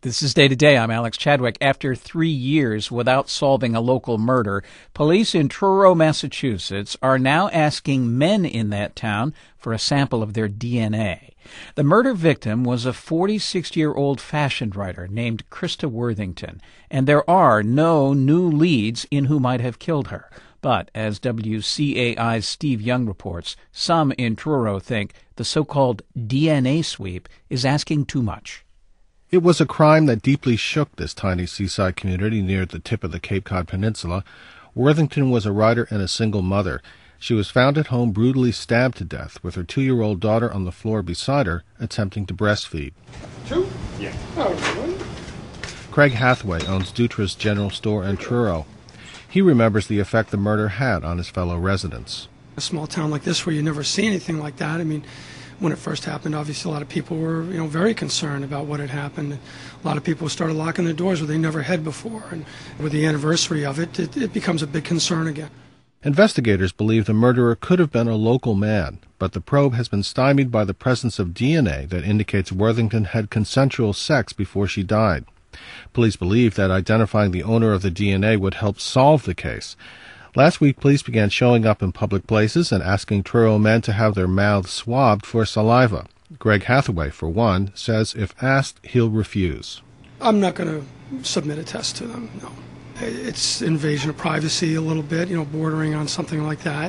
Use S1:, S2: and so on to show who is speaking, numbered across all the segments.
S1: This is Day to Day. I'm Alex Chadwick. After 3 years without solving a local murder, police in Truro, Massachusetts are now asking men in that town for a sample of their DNA. The murder victim was a 46-year-old fashion writer named Krista Worthington, and there are no new leads in who might have killed her. But, as WCAI's Steve Young reports, some in Truro think the so-called DNA sweep is asking too much.
S2: It was a crime that deeply shook this tiny seaside community near the tip of the Cape Cod Peninsula. Worthington was a writer and a single mother. She was found at home brutally stabbed to death with her 2-year-old daughter on the floor beside her, attempting to breastfeed.
S3: Two? Yeah. Oh,
S2: Craig Hathaway owns Dutra's General Store in Truro. He remembers the effect the murder had on his fellow residents.
S3: A small town like this where you never see anything like that, when it first happened, obviously a lot of people were, very concerned about what had happened. A lot of people started locking their doors where they never had before. And with the anniversary of it, it becomes a big concern again.
S2: Investigators believe the murderer could have been a local man, but the probe has been stymied by the presence of DNA that indicates Worthington had consensual sex before she died. Police believe that identifying the owner of the DNA would help solve the case. Last week, police began showing up in public places and asking Truro men to have their mouths swabbed for saliva. Greg Hathaway, for one, says if asked, he'll refuse.
S3: I'm not going to submit a test to them, no. It's invasion of privacy a little bit, bordering on something like that.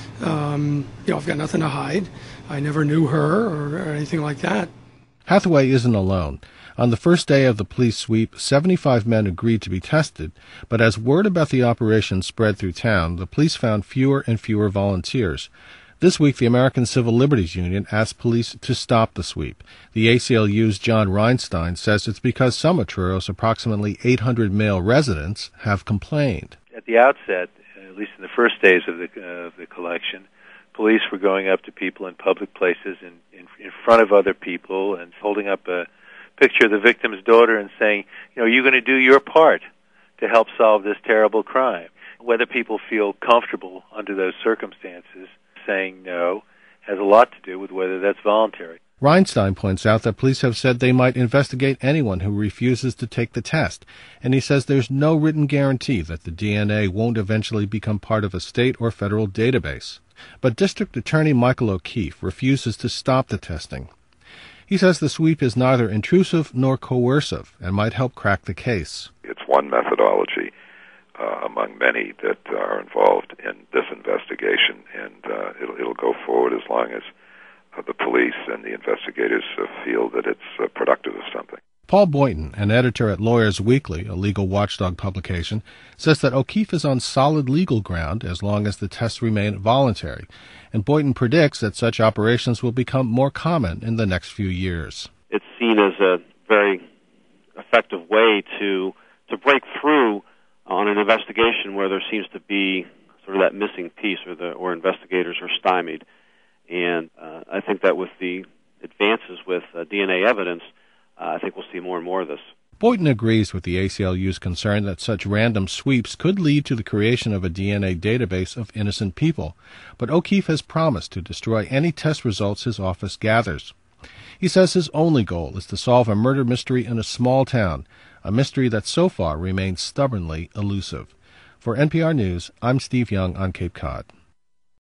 S3: I've got nothing to hide. I never knew her or anything like that.
S2: Hathaway isn't alone. On the first day of the police sweep, 75 men agreed to be tested, but as word about the operation spread through town, the police found fewer and fewer volunteers. This week, the American Civil Liberties Union asked police to stop the sweep. The ACLU's John Reinstein says it's because some of Truro's approximately 800 male residents have complained.
S4: At the outset, at least in the first days of the collection, police were going up to people in public places in front of other people and holding up a picture of the victim's daughter and saying, you're going to do your part to help solve this terrible crime. Whether people feel comfortable under those circumstances saying no has a lot to do with whether that's voluntary.
S2: Reinstein points out that police have said they might investigate anyone who refuses to take the test, and he says there's no written guarantee that the DNA won't eventually become part of a state or federal database. But District Attorney Michael O'Keefe refuses to stop the testing. He says the sweep is neither intrusive nor coercive and might help crack the case.
S5: It's one methodology among many that are involved in this investigation, and it'll go forward as long as the police and the investigators feel that it's productive of something.
S2: Paul Boynton, an editor at Lawyers Weekly, a legal watchdog publication, says that O'Keefe is on solid legal ground as long as the tests remain voluntary, and Boynton predicts that such operations will become more common in the next few years.
S6: It's seen as a very effective way to break through on an investigation where there seems to be sort of that missing piece or investigators are stymied. And I think that with the advances with DNA evidence, I think we'll see more and more of this.
S2: Boynton agrees with the ACLU's concern that such random sweeps could lead to the creation of a DNA database of innocent people, but O'Keefe has promised to destroy any test results his office gathers. He says his only goal is to solve a murder mystery in a small town, a mystery that so far remains stubbornly elusive. For NPR News, I'm Steve Young on Cape Cod.